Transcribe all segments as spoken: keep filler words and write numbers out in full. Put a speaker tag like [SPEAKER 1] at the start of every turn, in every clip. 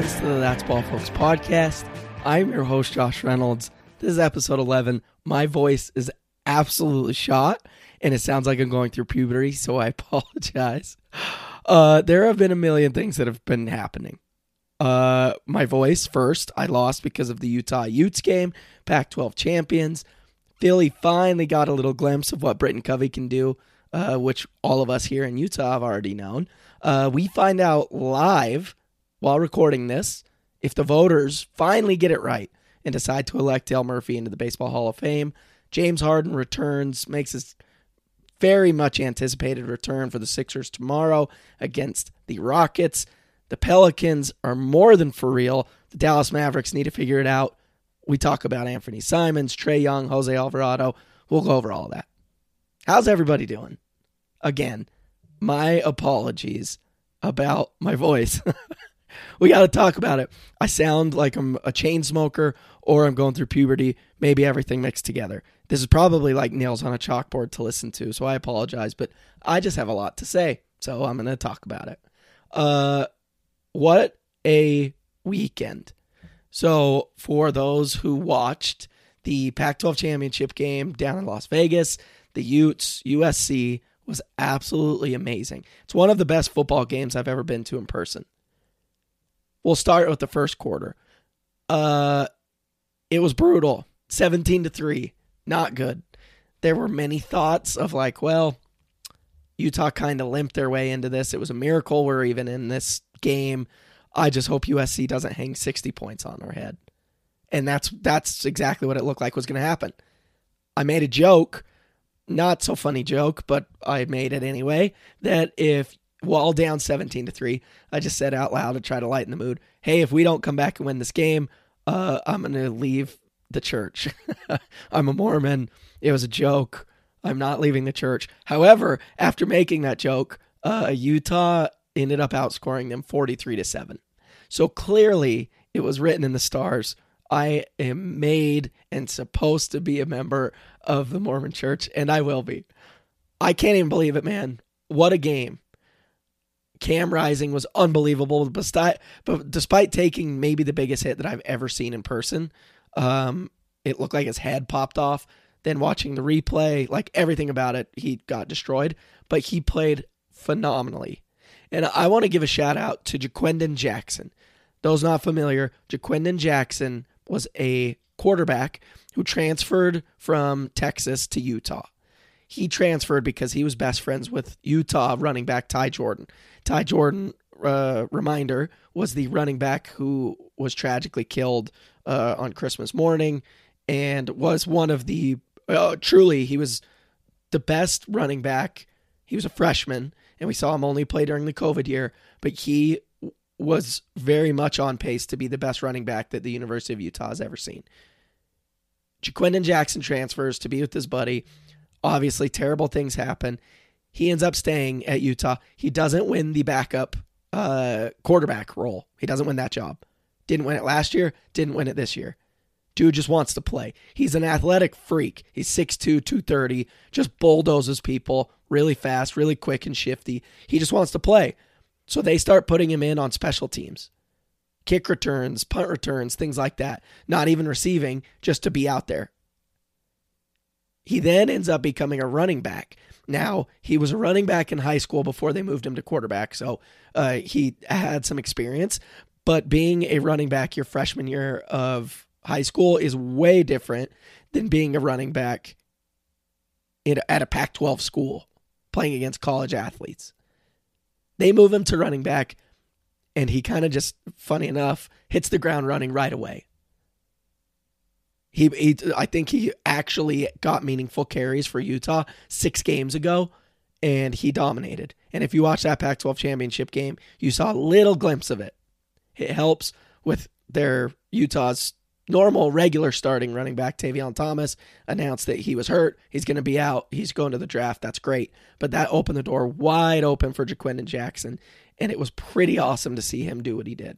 [SPEAKER 1] Welcome to the That's Ball Folks podcast. I'm your host, Josh Reynolds. This is episode eleven. My voice is absolutely shot, and it sounds like I'm going through puberty, so I apologize. Uh, there have been a million things that have been happening. Uh, my voice, first, I lost because of the Utah Utes game, Pac twelve champions. Philly finally got a little glimpse of what Britton Covey can do, uh, which all of us here in Utah have already known. Uh, we find out live while recording this if the voters finally get it right and decide to elect Dale Murphy into the Baseball Hall of Fame. James Harden returns, makes his very much anticipated return for the Sixers tomorrow against the Rockets. The Pelicans are more than for real. The Dallas Mavericks need to figure it out. We talk about Anthony Simons, Trae Young, Jose Alvarado. We'll go over all that. How's everybody doing? Again, my apologies about my voice. We got to talk about it. I sound like I'm a chain smoker or I'm going through puberty, maybe everything mixed together. This is probably like nails on a chalkboard to listen to, so I apologize, but I just have a lot to say, so I'm going to talk about it. Uh, what a weekend. So for those who watched the Pac twelve championship game down in Las Vegas, the Utes, U S C, was absolutely amazing. It's one of the best football games I've ever been to in person. We'll start with the first quarter. Uh, it was brutal. seventeen to three. Not good. There were many thoughts of like, well, Utah kind of limped their way into this. It was a miracle we're even in this game. I just hope U S C doesn't hang sixty points on our head. And that's that's exactly what it looked like was going to happen. I made a joke, not so funny joke, but I made it anyway, that if while down seventeen to three, I just said out loud to try to lighten the mood, hey, if we don't come back and win this game, uh, I'm going to leave the church. I'm a Mormon. It was a joke. I'm not leaving the church. However, after making that joke, uh, Utah ended up outscoring them forty-three to seven. So clearly it was written in the stars. I am made and supposed to be a member of the Mormon church, and I will be. I can't even believe it, man. What a game. Cam Rising was unbelievable, but despite taking maybe the biggest hit that I've ever seen in person, um, it looked like his head popped off. Then watching the replay, like everything about it, he got destroyed, but he played phenomenally. And I want to give a shout out to Ja'Quinden Jackson. Those not familiar, Ja'Quinden Jackson was a quarterback who transferred from Texas to Utah. He transferred because he was best friends with Utah running back Ty Jordan. Ty Jordan, uh, reminder, was the running back who was tragically killed uh, on Christmas morning and was one of the, uh, truly, he was the best running back. He was a freshman, and we saw him only play during the COVID year, but he was very much on pace to be the best running back that the University of Utah has ever seen. Ja'Quinden Jackson transfers to be with his buddy. Obviously, terrible things happen. He ends up staying at Utah. He doesn't win the backup uh, quarterback role. He doesn't win that job. Didn't win it last year. Didn't win it this year. Dude just wants to play. He's an athletic freak. He's six two, two thirty, just bulldozes people really fast, really quick and shifty. He just wants to play. So they start putting him in on special teams. Kick returns, punt returns, things like that. Not even receiving, just to be out there. He then ends up becoming a running back. Now, he was a running back in high school before they moved him to quarterback, so uh, he had some experience. But being a running back your freshman year of high school is way different than being a running back in, at a Pac twelve school playing against college athletes. They move him to running back, and he kind of just, funny enough, hits the ground running right away. He, he, I think he actually got meaningful carries for Utah six games ago, and he dominated. And if you watch that Pac twelve championship game, you saw a little glimpse of it. It helps with their Utah's normal, regular starting running back, Tavion Thomas, announced that he was hurt. He's going to be out. He's going to the draft. That's great. But that opened the door wide open for Ja'Quinden Jackson, and it was pretty awesome to see him do what he did.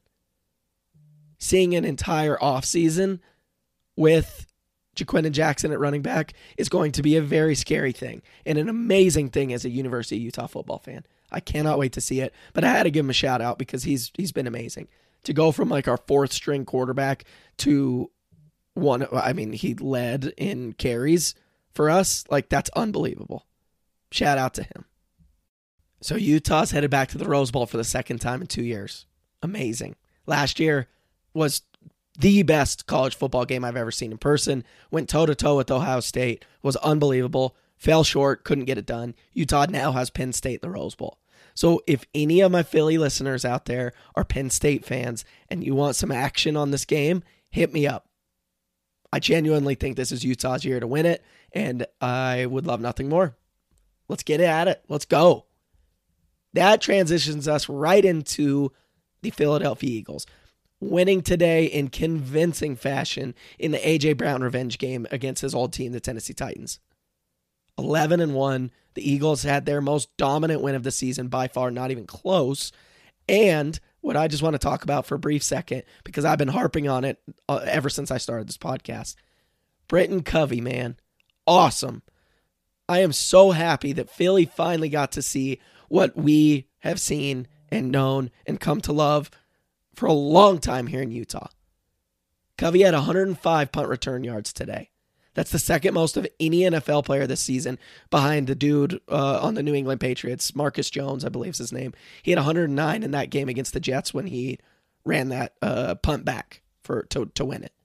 [SPEAKER 1] Seeing an entire offseason with Ja'Quinden Jackson at running back is going to be a very scary thing and an amazing thing as a University of Utah football fan. I cannot wait to see it, but I had to give him a shout out because he's he's been amazing. To go from like our fourth string quarterback to one, I mean, he led in carries for us. Like, that's unbelievable. Shout out to him. So Utah's headed back to the Rose Bowl for the second time in two years. Amazing. Last year was the best college football game I've ever seen in person. Went toe-to-toe with Ohio State. Was unbelievable. Fell short. Couldn't get it done. Utah now has Penn State in the Rose Bowl. So if any of my Philly listeners out there are Penn State fans and you want some action on this game, hit me up. I genuinely think this is Utah's year to win it, and I would love nothing more. Let's get at it. Let's go. That transitions us right into the Philadelphia Eagles, winning today in convincing fashion in the A J. Brown revenge game against his old team, the Tennessee Titans. eleven and one. The Eagles had their most dominant win of the season by far, not even close. And what I just want to talk about for a brief second, because I've been harping on it uh, ever since I started this podcast. Britton Covey, man. Awesome. I am so happy that Philly finally got to see what we have seen and known and come to love for a long time here in Utah. Covey had one hundred five punt return yards today. That's the second most of any N F L player this season, behind the dude uh, on the New England Patriots, Marcus Jones, I believe is his name. He had one hundred nine in that game against the Jets when he ran that uh, punt back for to, to win it.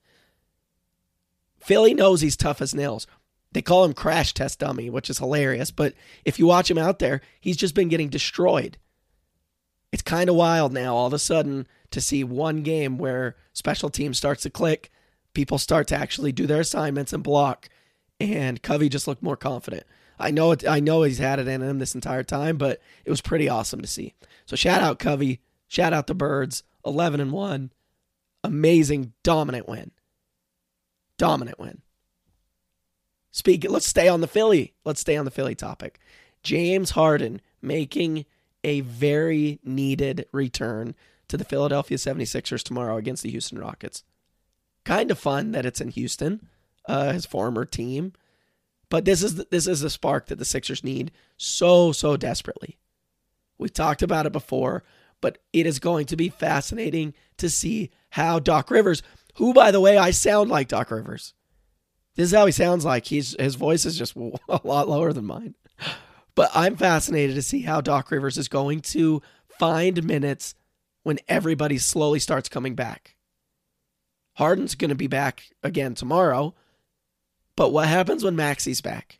[SPEAKER 1] Philly knows he's tough as nails. They call him Crash Test Dummy, which is hilarious, but if you watch him out there, he's just been getting destroyed. It's kind of wild now, all of a sudden, to see one game where special teams starts to click, people start to actually do their assignments and block, and Covey just looked more confident. I know it, I know he's had it in him this entire time, but it was pretty awesome to see. So shout out Covey, shout out the Birds, eleven and one, amazing, dominant win. Dominant win. Speak. Let's stay on the Philly. Let's stay on the Philly topic. James Harden making a very needed return to the Philadelphia seventy-sixers tomorrow against the Houston Rockets. Kind of fun that it's in Houston, uh, his former team. But this is the, this is the spark that the Sixers need so, so desperately. We've talked about it before, but it is going to be fascinating to see how Doc Rivers, who, by the way, I sound like Doc Rivers. This is how he sounds like. He's His voice is just a lot lower than mine. But I'm fascinated to see how Doc Rivers is going to find minutes when everybody slowly starts coming back. Harden's going to be back again tomorrow. But what happens when Maxi's back?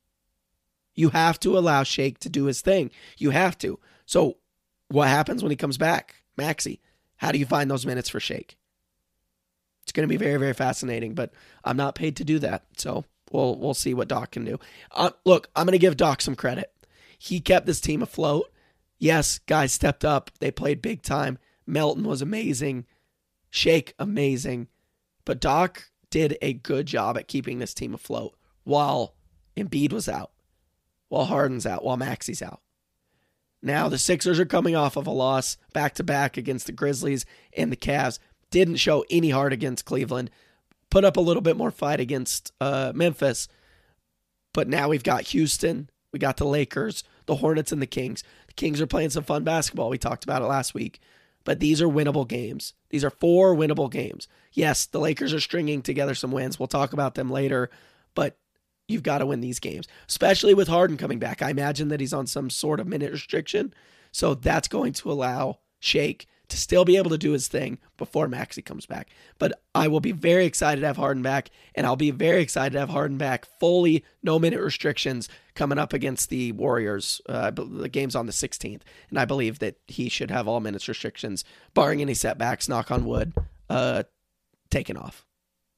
[SPEAKER 1] You have to allow Shake to do his thing. You have to. So what happens when he comes back? Maxi. How do you find those minutes for Shake? It's going to be very, very fascinating, but I'm not paid to do that. So we'll we'll see what Doc can do. Uh, look, I'm going to give Doc some credit. He kept this team afloat. Yes, guys stepped up. They played big time. Melton was amazing. Shake, amazing. But Doc did a good job at keeping this team afloat while Embiid was out, while Harden's out, while Maxi's out. Now the Sixers are coming off of a loss back-to-back against the Grizzlies and the Cavs. Didn't show any heart against Cleveland. Put up a little bit more fight against uh, Memphis. But now we've got Houston. We got the Lakers, the Hornets, and the Kings. The Kings are playing some fun basketball. We talked about it last week. But these are winnable games. These are four winnable games. Yes, the Lakers are stringing together some wins. We'll talk about them later. But you've got to win these games, especially with Harden coming back. I imagine that he's on some sort of minute restriction. So that's going to allow Shake to still be able to do his thing before Maxey comes back. But I will be very excited to have Harden back, and I'll be very excited to have Harden back fully, no minute restrictions, coming up against the Warriors. Uh, the game's on the sixteenth, and I believe that he should have all minutes restrictions, barring any setbacks, knock on wood, uh, taken off.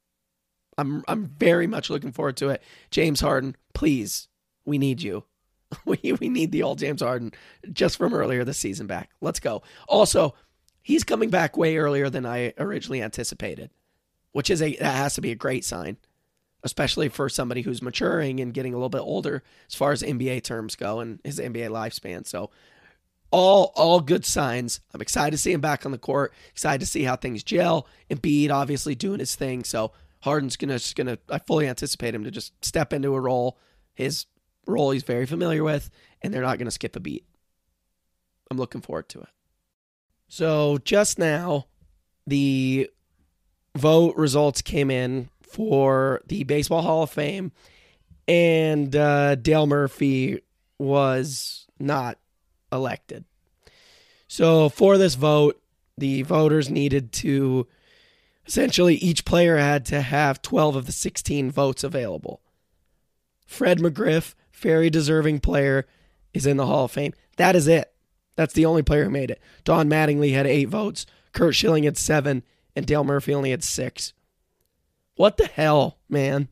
[SPEAKER 1] I'm I'm very much looking forward to it. James Harden, please, we need you. We we need the old James Harden just from earlier this season back. Let's go. Also, he's coming back way earlier than I originally anticipated, which is a that has to be a great sign, especially for somebody who's maturing and getting a little bit older as far as N B A terms go and his N B A lifespan. So all all good signs. I'm excited to see him back on the court. Excited to see how things gel. Embiid obviously doing his thing. So Harden's gonna just gonna. I fully anticipate him to just step into a role, his role he's very familiar with, and they're not gonna skip a beat. I'm looking forward to it. So just now, the vote results came in for the Baseball Hall of Fame, and uh, Dale Murphy was not elected. So for this vote, the voters needed to, essentially each player had to have twelve of the sixteen votes available. Fred McGriff, very deserving player, is in the Hall of Fame. That is it. That's the only player who made it. Don Mattingly had eight votes, Curt Schilling had seven, and Dale Murphy only had six. What the hell, man?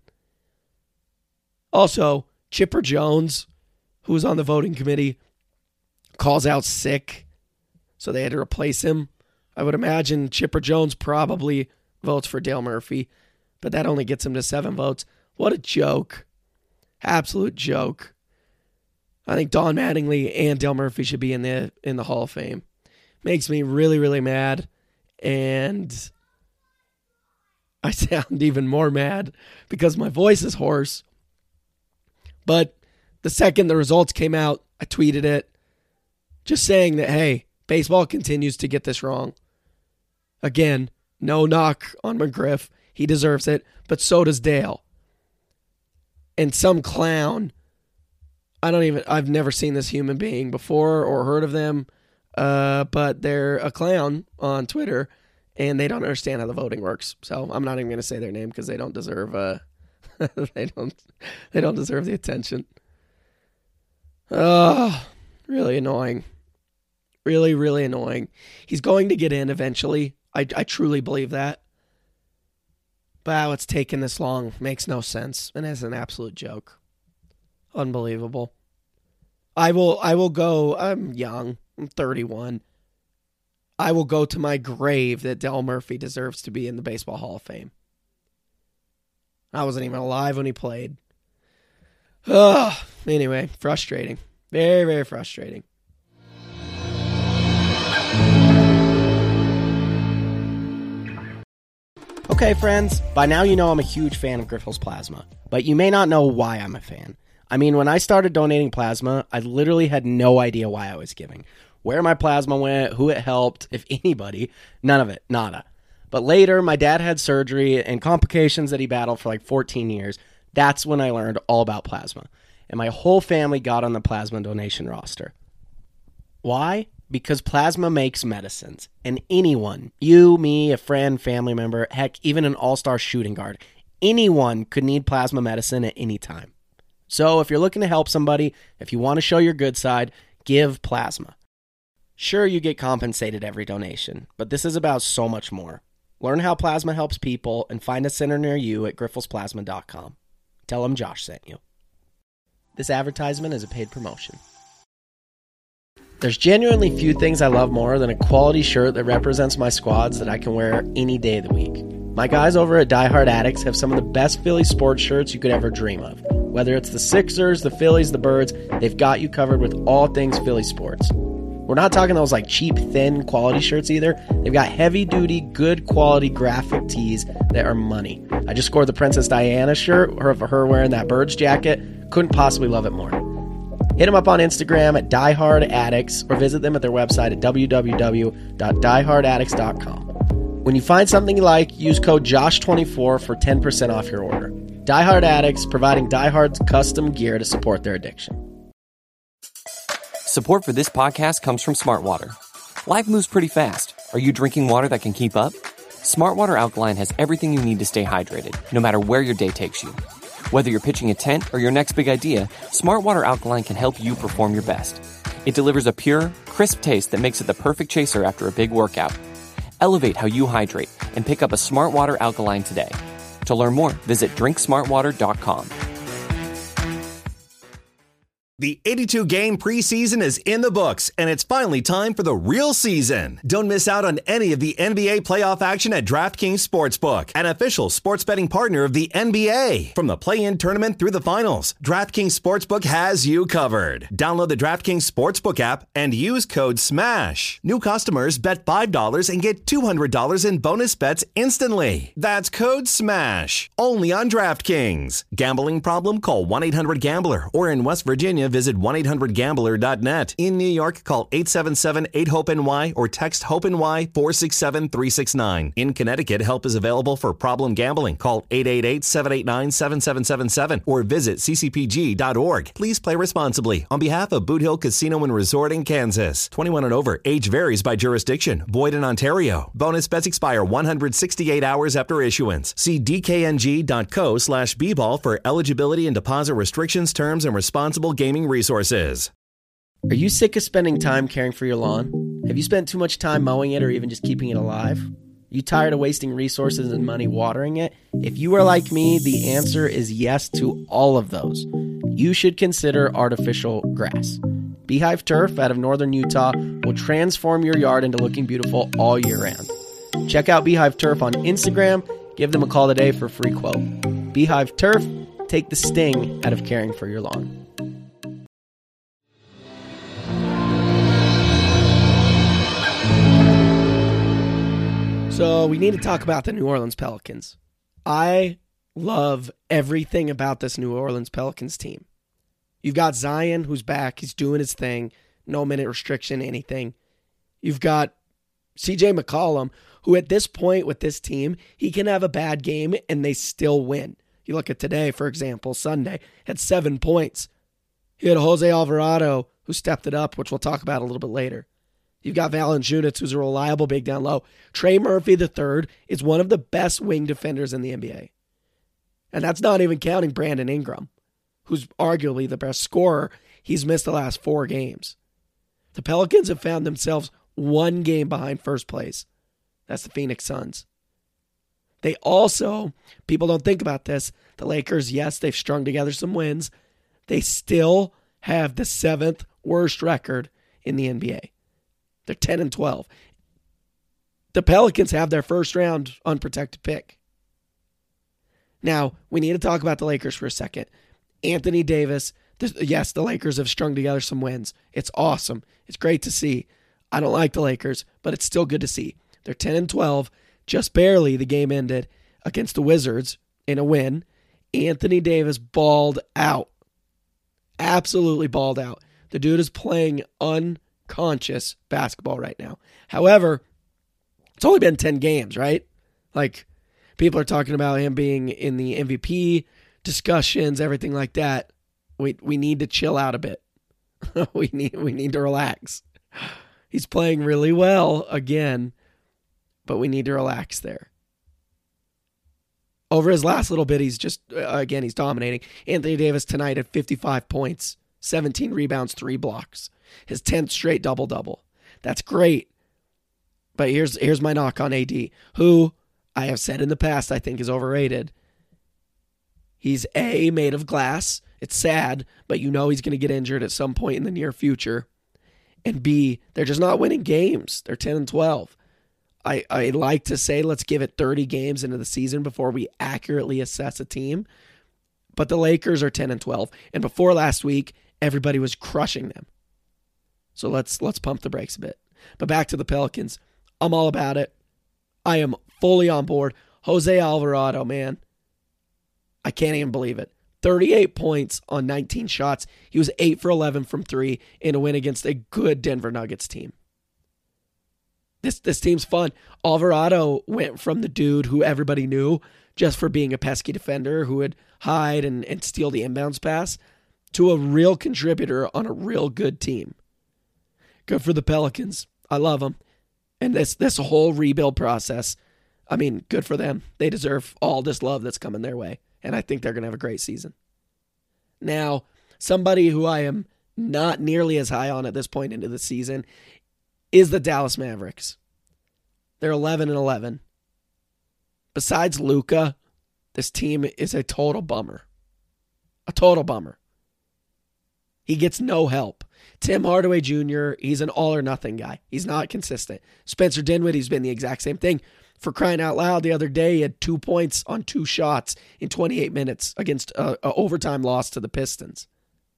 [SPEAKER 1] Also, Chipper Jones, who was on the voting committee, calls out sick, so they had to replace him. I would imagine Chipper Jones probably votes for Dale Murphy, but that only gets him to seven votes. What a joke. Absolute joke. I think Don Mattingly and Dale Murphy should be in the in the Hall of Fame. Makes me really, really mad, and I sound even more mad because my voice is hoarse. But the second the results came out, I tweeted it, just saying that, hey, baseball continues to get this wrong. Again, no knock on McGriff. He deserves it, but so does Dale. And some clown, I don't even, I've never seen this human being before or heard of them, uh, but they're a clown on Twitter, and they don't understand how the voting works. So I'm not even going to say their name because they don't deserve, uh, they don't, they don't deserve the attention. Oh, really annoying. Really, really annoying. He's going to get in eventually. I, I truly believe that. But how it's taken this long makes no sense and is an absolute joke. Unbelievable. I will I will go, I'm young, I'm thirty-one. I will go to my grave that Dale Murphy deserves to be in the Baseball Hall of Fame. I wasn't even alive when he played. Ugh. Anyway, frustrating. Very, very frustrating. Okay, friends, by now you know I'm a huge fan of Grifols Plasma, but you may not know why I'm a fan. I mean, when I started donating plasma, I literally had no idea why I was giving. Where my plasma went, who it helped, if anybody, none of it, nada. But later, my dad had surgery and complications that he battled for like fourteen years. That's when I learned all about plasma. And my whole family got on the plasma donation roster. Why? Because plasma makes medicines. And anyone, you, me, a friend, family member, heck, even an all-star shooting guard, anyone could need plasma medicine at any time. So if you're looking to help somebody, if you want to show your good side, give plasma. Sure, you get compensated every donation, but this is about so much more. Learn how plasma helps people and find a center near you at grifols plasma dot com. Tell them Josh sent you. This advertisement is a paid promotion. There's genuinely few things I love more than a quality shirt that represents my squads that I can wear any day of the week. My guys over at Die Hard Addicts have some of the best Philly sports shirts you could ever dream of. Whether it's the Sixers, the Phillies, the Birds, they've got you covered with all things Philly sports. We're not talking those like cheap, thin quality shirts either. They've got heavy-duty, good quality graphic tees that are money. I just scored the Princess Diana shirt of her wearing that Birds jacket. Couldn't possibly love it more. Hit them up on Instagram at Die Hard Addicts or visit them at their website at w w w dot die hard addicts dot com. When you find something you like, use code Josh twenty-four for ten percent off your order. Die Hard Addicts, providing Die Hard's custom gear to support their addiction.
[SPEAKER 2] Support for this podcast comes from Smartwater. Life moves pretty fast. Are you drinking water that can keep up? Smartwater Alkaline has everything you need to stay hydrated, no matter where your day takes you. Whether you're pitching a tent or your next big idea, Smartwater Alkaline can help you perform your best. It delivers a pure, crisp taste that makes it the perfect chaser after a big workout. Elevate how you hydrate and pick up a Smartwater Alkaline today. To learn more, visit drink smartwater dot com.
[SPEAKER 3] The eighty-two game preseason is in the books, and it's finally time for the real season. Don't miss out on any of the N B A playoff action at DraftKings Sportsbook, an official sports betting partner of the N B A. From the play-in tournament through the finals, DraftKings Sportsbook has you covered. Download the DraftKings Sportsbook app and use code SMASH. New customers bet five dollars and get two hundred dollars in bonus bets instantly. That's code SMASH. Only on DraftKings. Gambling problem? Call one eight hundred gambler or in West Virginia, California, visit one eight hundred gambler dot net. In New York, call eight seven seven eight hope N Y or text HOPE-NY four six seven three six nine. In Connecticut, help is available for problem gambling. Call eight eight eight seven eight nine seven seven seven seven or visit c c p g dot org. Please play responsibly. On behalf of Boot Hill Casino and Resort in Kansas. twenty-one and over. Age varies by jurisdiction. Void in Ontario. Bonus bets expire one hundred sixty-eight hours after issuance. See d k n g dot co slash b ball for eligibility and deposit restrictions, terms, and responsible gaming resources.
[SPEAKER 1] Are you sick of spending time caring for your lawn? Have you spent too much time mowing it or even just keeping it alive? Are you tired of wasting resources and money watering it? If you are like me, the answer is yes to all of those. You should consider artificial grass. Beehive Turf out of northern Utah will transform your yard into looking beautiful all year round. Check out Beehive Turf on Instagram. Give them a call today for a free quote. Beehive Turf, take the sting out of caring for your lawn. So we need to talk about the New Orleans Pelicans. I love everything about this New Orleans Pelicans team. You've got Zion, who's back. He's doing his thing. No minute restriction, anything. You've got C J McCollum, who at this point with this team, he can have a bad game and they still win. You look at today, for example, Sunday, had seven points. You had Jose Alvarado, who stepped it up, which we'll talk about a little bit later. You've got Valanciunas, who's a reliable big down low. Trey Murphy the third is one of the best wing defenders in the N B A. And that's not even counting Brandon Ingram, who's arguably the best scorer. He's missed the last four games. The Pelicans have found themselves one game behind first place. That's the Phoenix Suns. They also, people don't think about this, the Lakers, yes, they've strung together some wins. They still have the seventh worst record in the N B A. They're ten and twelve. The Pelicans have their first round unprotected pick. Now, we need to talk about the Lakers for a second. Anthony Davis, this, yes, the Lakers have strung together some wins. It's awesome. It's great to see. I don't like the Lakers, but it's still good to see. They're ten and twelve. Just barely the game ended against the Wizards in a win. Anthony Davis balled out. Absolutely balled out. The dude is playing unconscious basketball right now. However, it's only been ten games, right? Like, people are talking about him being in the M V P discussions, everything like that. We we need to chill out a bit. we need we need to relax. He's playing really well again, but we need to relax there. Over his last little bit, he's just, uh, again, he's dominating. Anthony Davis tonight had fifty-five points, seventeen rebounds, three blocks. His tenth straight double-double. That's great. But here's here's my knock on A D, who I have said in the past I think is overrated. He's A, made of glass. It's sad, but you know he's going to get injured at some point in the near future. And B, they're just not winning games. They're ten and twelve. I, I like to say let's give it thirty games into the season before we accurately assess a team. But the Lakers are ten and twelve. And before last week, everybody was crushing them. So let's let's pump the brakes a bit. But back to the Pelicans. I'm all about it. I am fully on board. Jose Alvarado, man. I can't even believe it. thirty-eight points on nineteen shots. He was eight for eleven from three in a win against a good Denver Nuggets team. This this team's fun. Alvarado went from the dude who everybody knew just for being a pesky defender who would hide and, and steal the inbounds pass to a real contributor on a real good team. Good for the Pelicans. I love them. And this this whole rebuild process, I mean, good for them. They deserve all this love that's coming their way. And I think they're going to have a great season. Now, somebody who I am not nearly as high on at this point into the season is the Dallas Mavericks. They're eleven and eleven. Besides Luka, this team is a total bummer. A total bummer. He gets no help. Tim Hardaway Junior, he's an all-or-nothing guy. He's not consistent. Spencer Dinwiddie's been the exact same thing. For crying out loud, the other day he had two points on two shots in twenty-eight minutes against an overtime loss to the Pistons.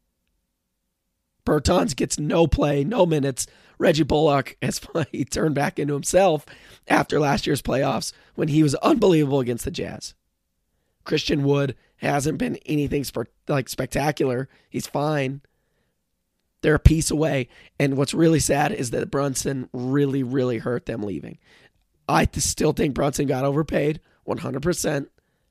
[SPEAKER 1] Bertans gets no play, no minutes. Reggie Bullock has he turned back into himself after last year's playoffs when he was unbelievable against the Jazz. Christian Wood hasn't been anything spe- like spectacular. He's fine. They're a piece away. And what's really sad is that Brunson really, really hurt them leaving. I th- still think Brunson got overpaid, one hundred percent.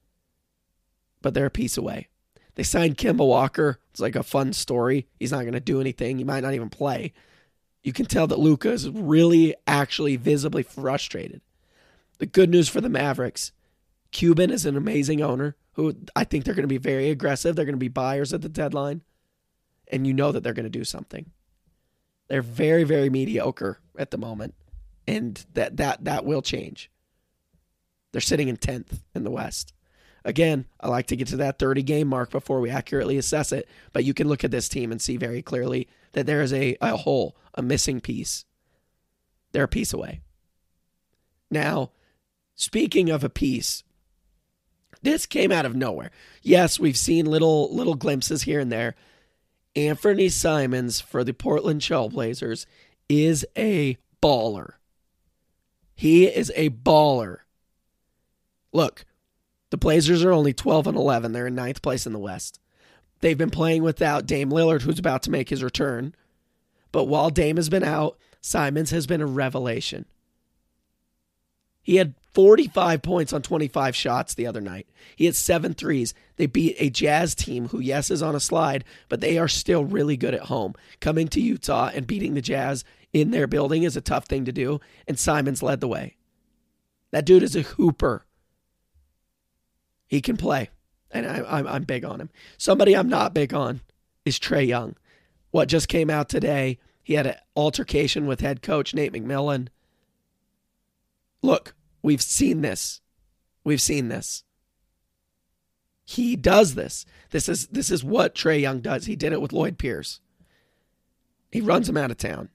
[SPEAKER 1] But they're a piece away. They signed Kemba Walker. It's like a fun story. He's not going to do anything. He might not even play. You can tell that Luka is really, actually, visibly frustrated. The good news for the Mavericks, Cuban is an amazing owner who I think they're going to be very aggressive. They're going to be buyers at the deadline. And you know that they're going to do something. They're very, very mediocre at the moment. And that that that will change. They're sitting in tenth in the West. Again, I like to get to that thirty-game mark before we accurately assess it. But you can look at this team and see very clearly that there is a, a hole, a missing piece. They're a piece away. Now, speaking of a piece, this came out of nowhere. Yes, we've seen little little glimpses here and there. Anthony Simons for the Portland Trailblazers is a baller. He is a baller. Look, the Blazers are only twelve and eleven. They're in ninth place in the West. They've been playing without Dame Lillard, who's about to make his return. But while Dame has been out, Simons has been a revelation. He had forty-five points on twenty-five shots the other night. He had seven threes. They beat a Jazz team who, yes, is on a slide, but they are still really good at home. Coming to Utah and beating the Jazz in their building is a tough thing to do, and Simons led the way. That dude is a hooper. He can play, and I, I'm, I'm big on him. Somebody I'm not big on is Trae Young. What just came out today, he had an altercation with head coach Nate McMillan. Look, we've seen this. We've seen this. He does this. This is this is what Trae Young does. He did it with Lloyd Pierce. He runs him out of town.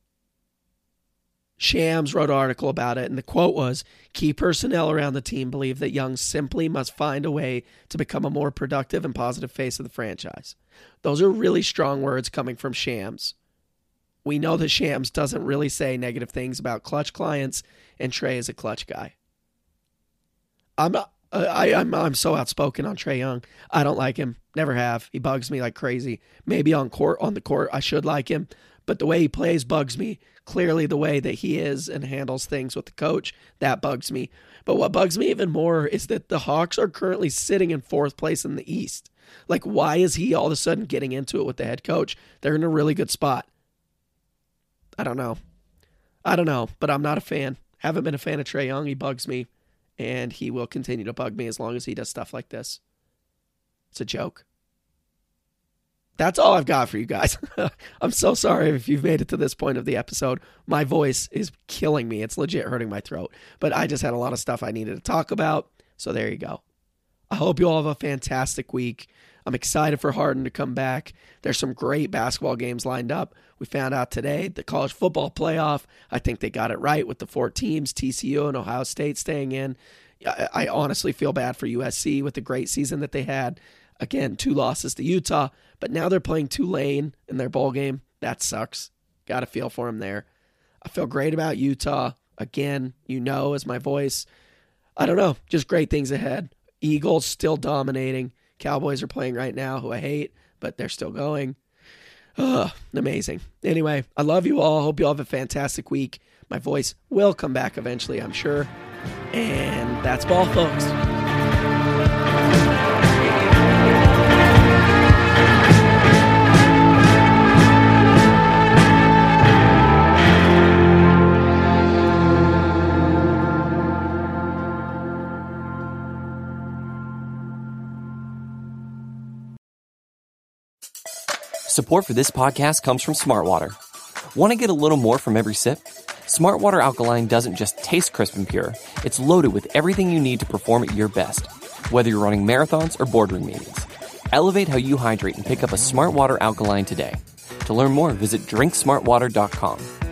[SPEAKER 1] Shams wrote an article about it, and the quote was, "Key personnel around the team believe that Young simply must find a way to become a more productive and positive face of the franchise." Those are really strong words coming from Shams. We know that Shams doesn't really say negative things about clutch clients, and Trae is a clutch guy. I'm not, I, I'm I'm so outspoken on Trae Young. I don't like him. Never have. He bugs me like crazy. Maybe on court, on the court, I should like him, but the way he plays bugs me. Clearly, the way that he is and handles things with the coach, that bugs me. But what bugs me even more is that the Hawks are currently sitting in fourth place in the East. Like, why is he all of a sudden getting into it with the head coach? They're in a really good spot. I don't know. I don't know, but I'm not a fan. Haven't been a fan of Trae Young. He bugs me, and he will continue to bug me as long as he does stuff like this. It's a joke. That's all I've got for you guys. I'm so sorry if you've made it to this point of the episode. My voice is killing me. It's legit hurting my throat. But I just had a lot of stuff I needed to talk about, so there you go. I hope you all have a fantastic week. I'm excited for Harden to come back. There's some great basketball games lined up. We found out today the college football playoff. I think they got it right with the four teams, T C U and Ohio State staying in. I, I honestly feel bad for U S C with the great season that they had. Again, two losses to Utah, but now they're playing Tulane in their bowl game. That sucks. Got a feel for them there. I feel great about Utah. Again, you know, as my voice. I don't know. Just great things ahead. Eagles still dominating. Cowboys are playing right now, who I hate, but they're still going. Ugh, amazing. Anyway, I love you all. Hope you all have a fantastic week. My voice will come back eventually, I'm sure. And that's ball, folks.
[SPEAKER 2] Support for this podcast comes from Smartwater. Want to get a little more from every sip? Smartwater Alkaline doesn't just taste crisp and pure. It's loaded with everything you need to perform at your best, whether you're running marathons or boardroom meetings. Elevate how you hydrate and pick up a Smartwater Alkaline today. To learn more, visit drink smart water dot com.